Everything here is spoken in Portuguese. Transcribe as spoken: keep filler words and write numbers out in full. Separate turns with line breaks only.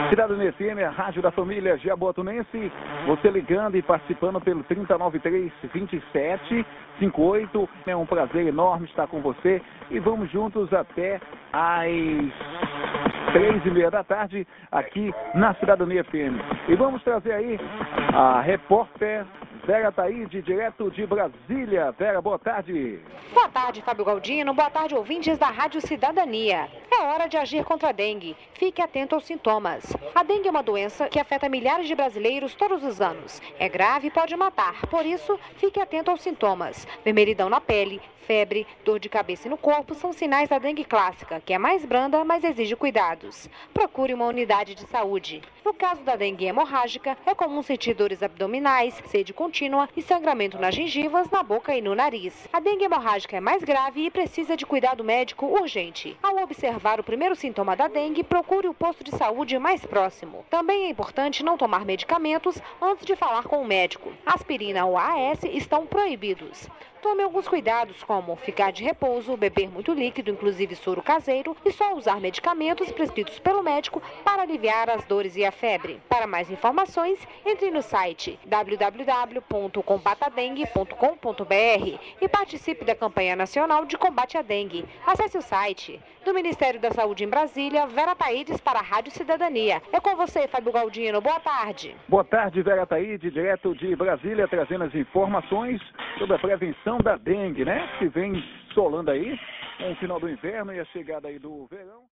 Cidadania F M, a rádio da família Jabotunense. Você ligando e participando pelo trinta, noventa e três, vinte e sete, cinquenta e oito. É um prazer enorme estar com você e vamos juntos até às três e meia da tarde aqui na Cidadania F M. E vamos trazer aí a repórter Vera Taide, direto de Brasília. Vera, boa tarde.
Boa tarde, Fábio Galdino. Boa tarde, ouvintes da Rádio Cidadania. É hora de agir contra a dengue. Fique atento aos sintomas. A dengue é uma doença que afeta milhares de brasileiros todos os anos. É grave e pode matar. Por isso, fique atento aos sintomas. Vermelhidão na pele, febre, dor de cabeça e no corpo são sinais da dengue clássica, que é mais branda, mas exige cuidados. Procure uma unidade de saúde. No caso da dengue hemorrágica, é comum sentir dores abdominais, sede contínua e sangramento nas gengivas, na boca e no nariz. A dengue hemorrágica é mais grave e precisa de cuidado médico urgente. Ao observar o primeiro sintoma da dengue, procure o posto de saúde mais próximo. Também é importante não tomar medicamentos antes de falar com o médico. Aspirina ou A S estão proibidos. Tome alguns cuidados, como ficar de repouso, beber muito líquido, inclusive soro caseiro, e só usar medicamentos prescritos pelo médico para aliviar as dores e a febre. Para mais informações, entre no site w w w ponto combata dengue ponto com ponto b r e participe da campanha nacional de combate à dengue. Acesse o site do Ministério da Saúde em Brasília, Vera Taide para a Rádio Cidadania. É com você, Fábio Galdino. Boa tarde.
Boa tarde, Vera Taide, direto de Brasília, trazendo as informações sobre a prevenção da dengue, né? Que vem solando aí com o final do inverno e a chegada aí do verão.